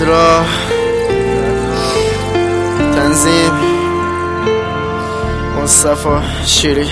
صدرا تنظیم مصطفی شیری.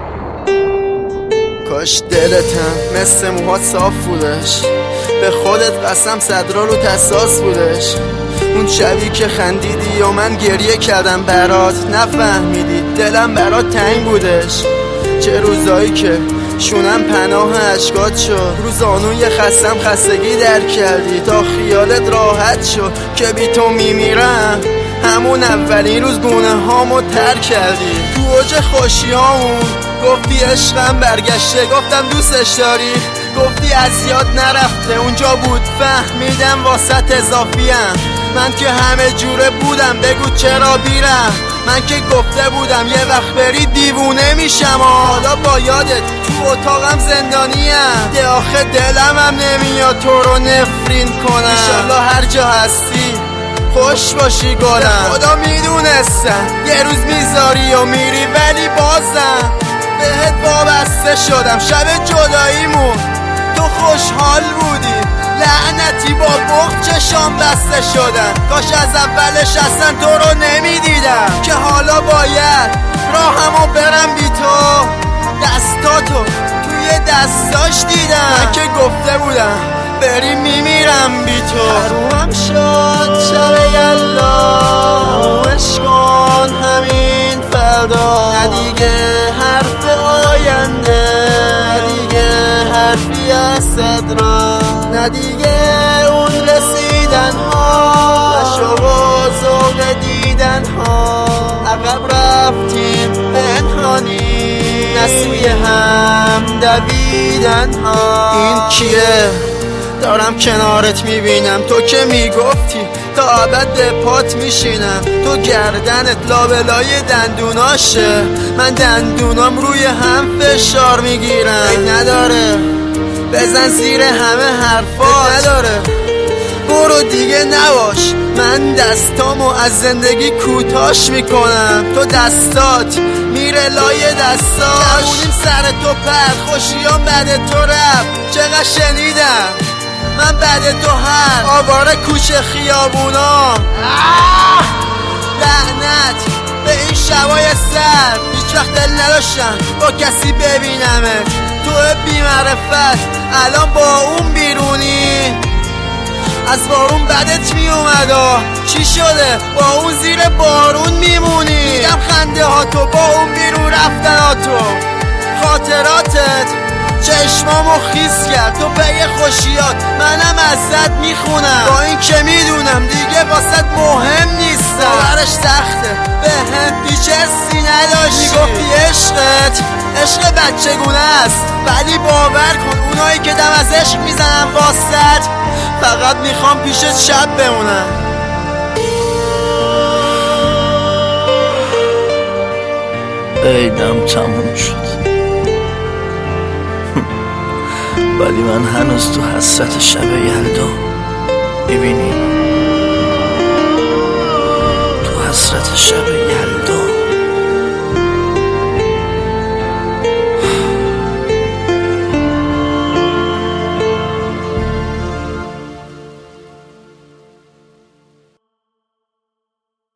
کاش دلتم مثل موهات صاف بودش، به خودت قسم صدرا رو تساس بودش. اون شبی که خندیدی و من گریه کردم برات، نفهمیدی دلم برات تنگ بودش. چه روزایی که شونم پناه اشکات شد، رو زانوی خستم خستگی در کردی تا خیالت راحت شد که بی تو میمیرم. همون اولین روز گونه هامو تر کردی، تو اوج خوشی هامون گفتی عشقم برگشته، گفتم دوستش داری، گفتی از یاد نرفته. اونجا بود فهمیدم واسط اضافیم، من که همه جوره بودم بگو چرا بیرم. من که گفته بودم یه وقت بری دیوونه میشم، حالا با یادت تو اتاقم زندانیم. ده آخه دلم هم نمیاد تو رو نفرین کنم. انشالله هر جا هستی خوش باشی گلم. خدا میدونستم یه روز میذاری و میری، ولی بازم بهت وابسته شدم. شب جداییمون تو خوشحال بودی، لعنتی با بغض چشام بسته شدن. کاش از اولش اصلا تو رو نمیدیدم، که حالا باید راهمو برم بی تو. دستاتو توی دستاش دیدم، من که گفته بودم بری میمیرم بی تو. حرومم شد شب یلا، عشق کن همین فردا. ندیگه حرف آینده، ندیگه حرفی از صدرا، ندیگه اون رسیدن ها، شوق و ذوق دیدن ها. عقب رفتیم پنهانی، نسوی هم دویدن ها. این کیه؟ دارم کنارت میبینم، تو که میگفتی تا ابد به پات میشینم. تو گردنت لابلای دندوناشه، من دندونام روی هم فشار میگیرم. عیب نداره بزن زیر همه حرفات، نداره برو دیگه نباش. من دستامو از زندگی کوتاش میکنم، تو دستات میره لای دستاش. جوونیم سر تو پر، خوشیام بعد تو رفت. چقدر شنیدم من بعد تو هر آواره کوچه خیابونا. لعنت به این شبای سر، هیچ وقت دل نداشتم با کسی ببینمت. تو بی معرفت الان با اون بیرونی، از بارون بدت می اومدا. چی شده با اون زیر بارون میمونی؟ دیدم خنده ها تو با اون بیرون رفتن ها تو. خاطراتت چشمامو خیس کرد، تو به یه خوشیات منم ازت میخونم. با این که میدونم دیگه واسط مهم نیستم، باورش سخته به هم هیچ حسی نداشتی. میگفتی عشقت عشق بچگونه است، ولی باور کن اونایی که دم از عشق میزنن واسط فقط میخوام پیشت شب بمونم. عیدم تموم شد، ولی من هنوز تو حسرت شب یلدا. میبینی تو حسرت شب یلدا